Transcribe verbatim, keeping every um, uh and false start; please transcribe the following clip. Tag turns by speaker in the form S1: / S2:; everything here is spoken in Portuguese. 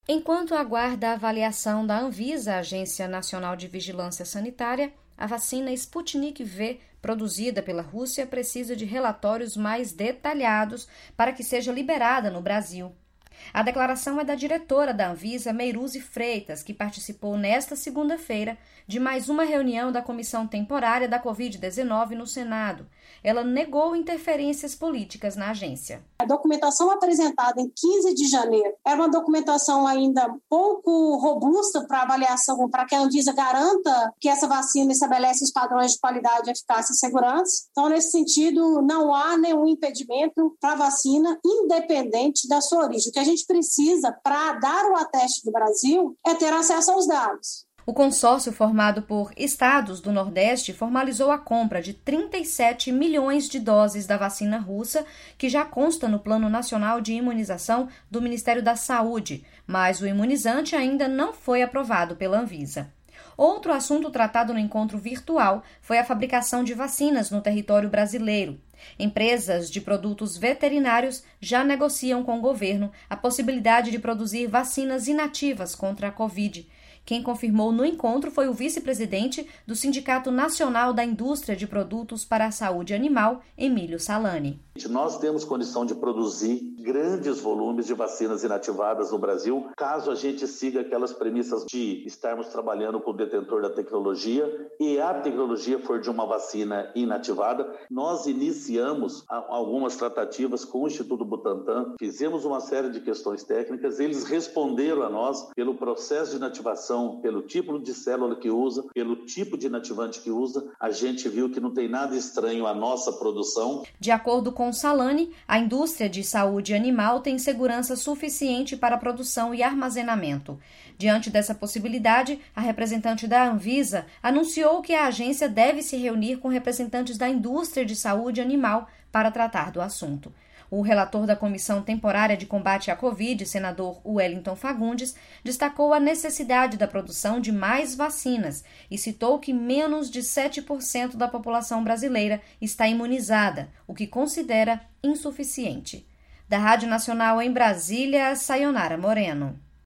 S1: Enquanto aguarda a avaliação da Anvisa, Agência Nacional de Vigilância Sanitária, a vacina Sputnik V, produzida pela Rússia, precisa de relatórios mais detalhados para que seja liberada no Brasil. A declaração é da diretora da Anvisa, Meiruzi Freitas, que participou nesta segunda-feira de mais uma reunião da Comissão Temporária da covid dezenove no Senado. Ela negou interferências políticas na agência.
S2: A documentação apresentada em quinze de janeiro era uma documentação ainda pouco robusta para avaliação, para que a Anvisa garanta que essa vacina estabelece os padrões de qualidade, eficácia e segurança. Então, nesse sentido, não há nenhum impedimento para a vacina, independente da sua origem. O que a gente precisa para dar o ateste do Brasil é ter acesso aos dados.
S1: O consórcio formado por estados do Nordeste formalizou a compra de trinta e sete milhões de doses da vacina russa, que já consta no Plano Nacional de Imunização do Ministério da Saúde, mas o imunizante ainda não foi aprovado pela Anvisa. Outro assunto tratado no encontro virtual foi a fabricação de vacinas no território brasileiro. Empresas de produtos veterinários já negociam com o governo a possibilidade de produzir vacinas inativas contra a Covid. Quem confirmou no encontro foi o vice-presidente do Sindicato Nacional da Indústria de Produtos para a Saúde Animal, Emílio Salani.
S3: Nós temos condição de produzir grandes volumes de vacinas inativadas no Brasil, caso a gente siga aquelas premissas de estarmos trabalhando com o detentor da tecnologia e a tecnologia for de uma vacina inativada. Nós iniciamos algumas tratativas com o Instituto Butantan, fizemos uma série de questões técnicas, eles responderam a nós pelo processo de inativação, pelo tipo de célula que usa, pelo tipo de inativante que usa, a gente viu que não tem nada estranho à nossa produção.
S1: De acordo com Salani, a indústria de saúde animal tem segurança suficiente para a produção e armazenamento. Diante dessa possibilidade, a representante da Anvisa anunciou que a agência deve se reunir com representantes da indústria de saúde animal para tratar do assunto. O relator da Comissão Temporária de Combate à Covid, senador Wellington Fagundes, destacou a necessidade da produção de mais vacinas e citou que menos de sete por cento da população brasileira está imunizada, o que considera insuficiente. Da Rádio Nacional em Brasília, Sayonara Moreno.